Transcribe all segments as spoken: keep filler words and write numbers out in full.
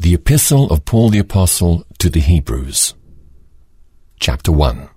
The Epistle of Paul the Apostle to the Hebrews, Chapter one.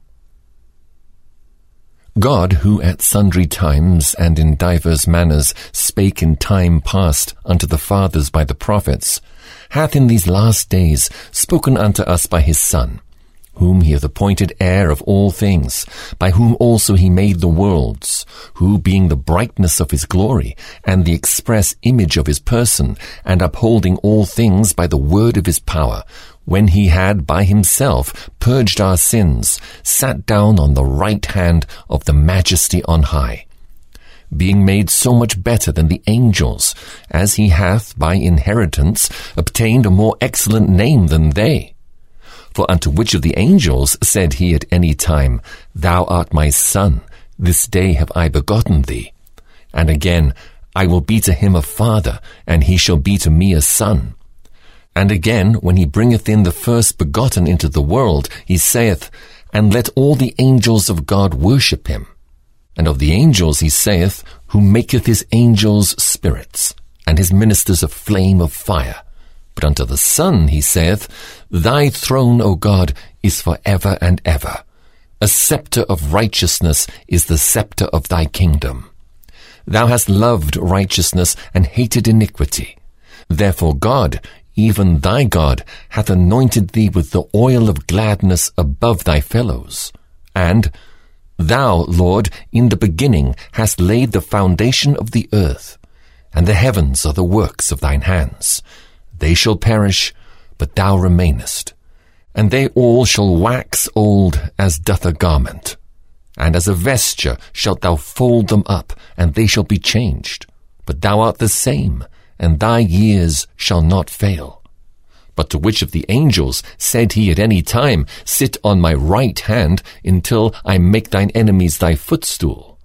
God, who at sundry times and in divers manners spake in time past unto the fathers by the prophets, hath in these last days spoken unto us by his Son, whom he hath appointed heir of all things, by whom also he made the worlds, who being the brightness of his glory, and the express image of his person, and upholding all things by the word of his power, when he had by himself purged our sins, sat down on the right hand of the majesty on high, being made so much better than the angels, as he hath by inheritance obtained a more excellent name than they. For unto which of the angels said he at any time, Thou art my Son, this day have I begotten thee? And again, I will be to him a father, and he shall be to me a son. And again, when he bringeth in the first begotten into the world, he saith, And let all the angels of God worship him. And of the angels he saith, Who maketh his angels spirits, and his ministers a flame of fire. But unto the Son he saith, Thy throne, O God, is for ever and ever. A scepter of righteousness is the scepter of thy kingdom. Thou hast loved righteousness and hated iniquity. Therefore God, even thy God, hath anointed thee with the oil of gladness above thy fellows. And thou, Lord, in the beginning hast laid the foundation of the earth, and the heavens are the works of thine hands. They shall perish, but thou remainest, and they all shall wax old as doth a garment. And as a vesture shalt thou fold them up, and they shall be changed. But thou art the same, and thy years shall not fail. But to which of the angels said he at any time, Sit on my right hand, until I make thine enemies thy footstool?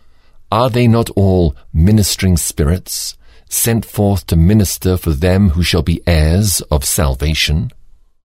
Are they not all ministering spirits, sent forth to minister for them who shall be heirs of salvation?